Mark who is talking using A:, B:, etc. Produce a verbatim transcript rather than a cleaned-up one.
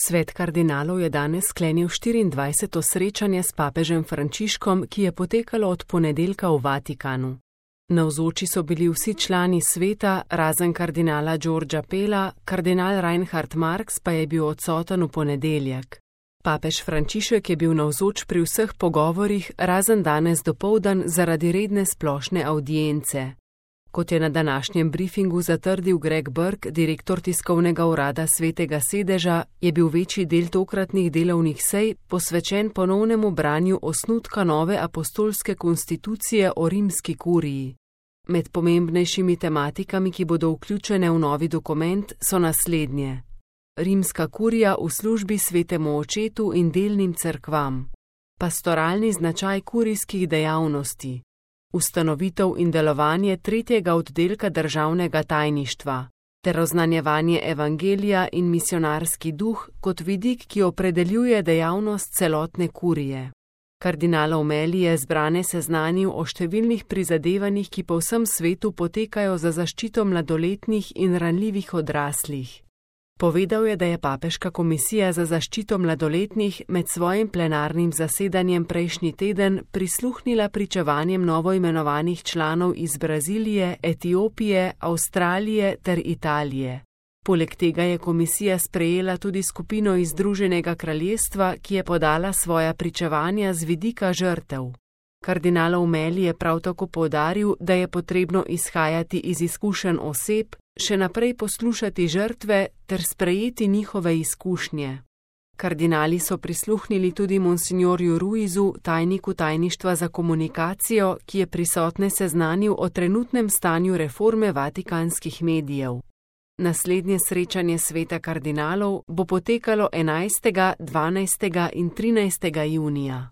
A: Svet kardinalov je danes sklenil štiriindvajseto srečanje s papežem Frančiškom, ki je potekalo od ponedeljka v Vatikanu. Navzoči so bili vsi člani sveta, razen kardinala Giorgia Pella, kardinal Reinhard Marx pa je bil odsoten v ponedeljek. Papež Frančišek je bil navzoč pri vseh pogovorih, razen danes dopoldan zaradi redne splošne avdience. Kot je na današnjem briefingu zatrdil Greg Burke, direktor tiskovnega urada Svetega sedeža, je bil večji del tokratnih delovnih sej posvečen ponovnemu branju osnutka nove apostolske konstitucije o rimski kuriji. Med pomembnejšimi tematikami, ki bodo vključene v novi dokument, so naslednje: rimska kurija v službi svetemu očetu in delnim cerkvam, pastoralni značaj kurijskih dejavnosti, ustanovitev in delovanje tretjega oddelka državnega tajništva ter oznanjevanje evangelija in misionarski duh kot vidik, ki opredeljuje dejavnost celotne kurije. Kardinal O'Malley je zbrane seznanil o številnih prizadevanjih, ki po vsem svetu potekajo za zaščito mladoletnih in ranljivih odraslih. Povedal je, da je Papeška komisija za zaščito mladoletnih med svojim plenarnim zasedanjem prejšnji teden prisluhnila pričevanjem novoimenovanih članov iz Brazilije, Etiopije, Avstralije ter Italije. Poleg tega je komisija sprejela tudi skupino iz Združenega kraljestva, ki je podala svoja pričevanja z vidika žrtev. Kardinal O'Malley je prav tako poudaril, da je potrebno izhajati iz izkušenj oseb, še naprej poslušati žrtve ter sprejeti njihove izkušnje. Kardinali so prisluhnili tudi monsignorju Ruizu, tajniku tajništva za komunikacijo, ki je prisotne seznanil o trenutnem stanju reforme vatikanskih medijev. Naslednje srečanje sveta kardinalov bo potekalo enajstega, dvanajstega in trinajstega junija.